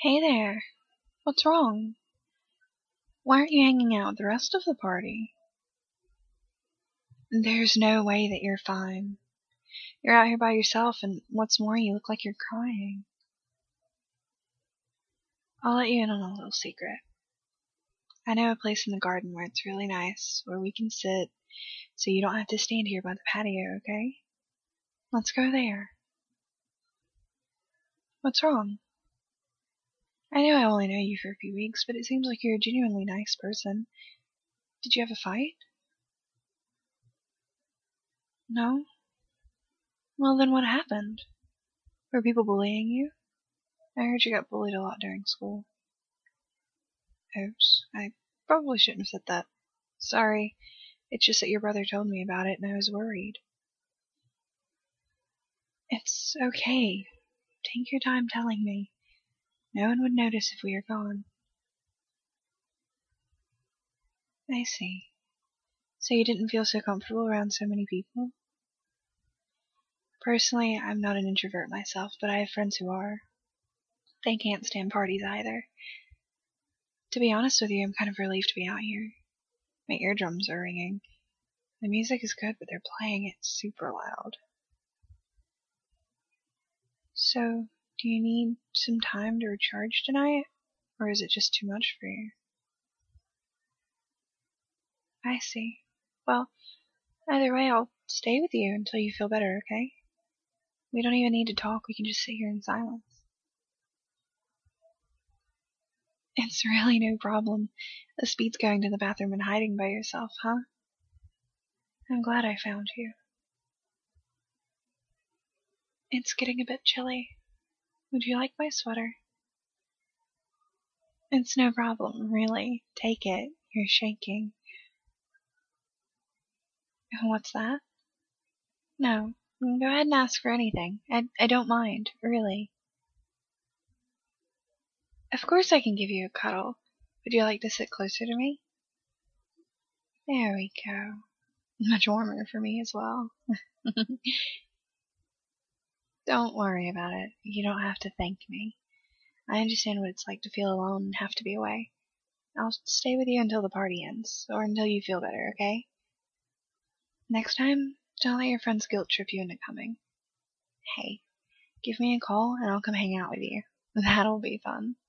Hey there. What's wrong? Why aren't you hanging out with the rest of the party? There's no way that you're fine. You're out here by yourself, and what's more, you look like you're crying. I'll let you in on a little secret. I know a place in the garden where it's really nice, where we can sit, so you don't have to stand here by the patio, okay? Let's go there. What's wrong? I know I only know you for a few weeks, but it seems like you're a genuinely nice person. Did you have a fight? No? Well, then what happened? Were people bullying you? I heard you got bullied a lot during school. Oops, I probably shouldn't have said that. Sorry, it's just that your brother told me about it and I was worried. It's okay. Take your time telling me. No one would notice if we are gone. I see. So you didn't feel so comfortable around so many people? Personally, I'm not an introvert myself, but I have friends who are. They can't stand parties either. To be honest with you, I'm kind of relieved to be out here. My eardrums are ringing. The music is good, but they're playing it super loud. So, do you need some time to recharge tonight? Or is it just too much for you? I see. Well, either way, I'll stay with you until you feel better, okay? We don't even need to talk, we can just sit here in silence. It's really no problem. This beats going to the bathroom and hiding by yourself, huh? I'm glad I found you. It's getting a bit chilly. Would you like my sweater? It's no problem, really. Take it. You're shaking. What's that? No. Go ahead and ask for anything. I don't mind, really. Of course I can give you a cuddle. Would you like to sit closer to me? There we go. Much warmer for me as well. Don't worry about it. You don't have to thank me. I understand what it's like to feel alone and have to be away. I'll stay with you until the party ends, or until you feel better, okay? Next time, don't let your friends guilt trip you into coming. Hey, give me a call and I'll come hang out with you. That'll be fun.